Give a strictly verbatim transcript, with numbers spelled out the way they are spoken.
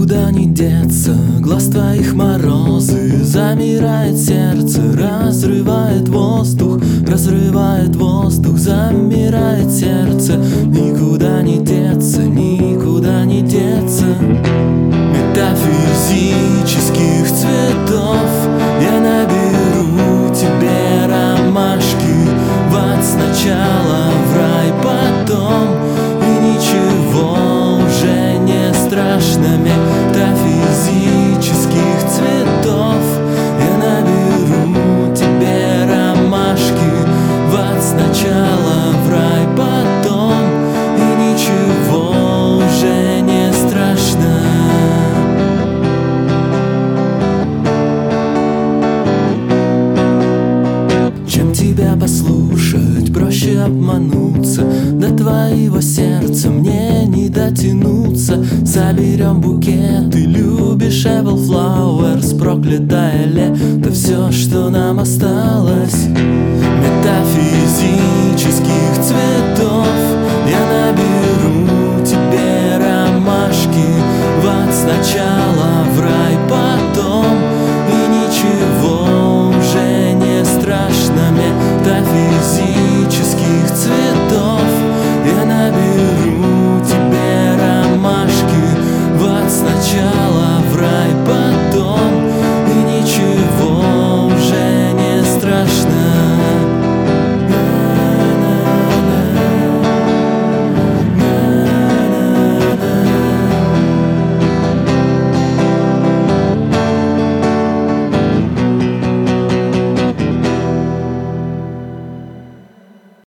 Никуда не деться, глаз твоих морозы. Замирает сердце, разрывает воздух, разрывает воздух, замирает сердце. Никуда не деться, никуда не деться. Метафизических цветов я наберу тебе ромашки. В ад сначала, в рай потом, и ничего уже не страшно. Метафизических цветов я наберу тебе ромашки. В ад сначала, в рай потом, и ничего уже не страшно. Чем тебя послушать, проще обмануться. До твоего сердца мне не дотянуться. Заберем букет, ты любишь Apple Flowers. Проклятое лето, все, что нам осталось. Метафизических цветов я наберу